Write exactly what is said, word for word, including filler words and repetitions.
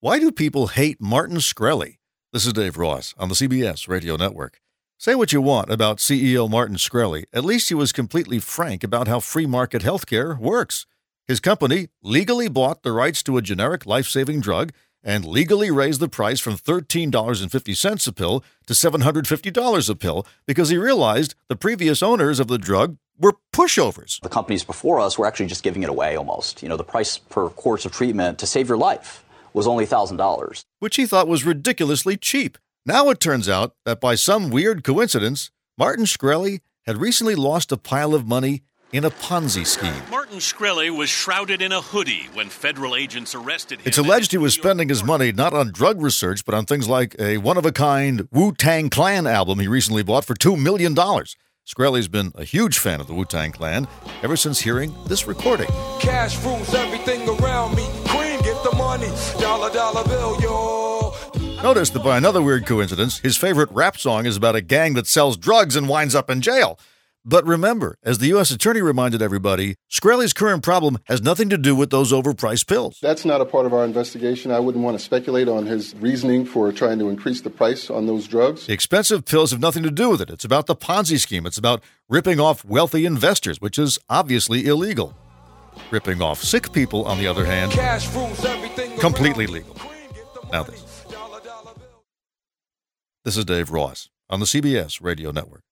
Why do people hate Martin Shkreli? This is Dave Ross on the C B S Radio Network. Say what you want about C E O Martin Shkreli, at least he was completely frank about how free market healthcare works. His company legally bought the rights to a generic life-saving drug and legally raised the price from thirteen dollars and fifty cents a pill to seven hundred fifty dollars a pill because he realized the previous owners of the drug were pushovers. The companies before us were actually just giving it away almost. You know, the price per course of treatment to save your life was only one thousand dollars. Which he thought was ridiculously cheap. Now it turns out that by some weird coincidence, Martin Shkreli had recently lost a pile of money in a Ponzi scheme. Martin Shkreli was shrouded in a hoodie when federal agents arrested him. It's alleged he was spending his money not on drug research, but on things like a one-of-a-kind Wu-Tang Clan album he recently bought for two million dollars. Shkreli's been a huge fan of the Wu-Tang Clan ever since hearing this recording. Cash rules everything around me. Queen, get the money. Dollar, dollar bill, yo. Notice that by another weird coincidence, his favorite rap song is about a gang that sells drugs and winds up in jail. But remember, as the U S attorney reminded everybody, Shkreli's current problem has nothing to do with those overpriced pills. That's not a part of our investigation. I wouldn't want to speculate on his reasoning for trying to increase the price on those drugs. The expensive pills have nothing to do with it. It's about the Ponzi scheme. It's about ripping off wealthy investors, which is obviously illegal. Ripping off sick people, on the other hand, Cash rules everything completely around me. legal. Queen, get the Now money. this. Dollar, dollar bill. This is Dave Ross on the C B S Radio Network.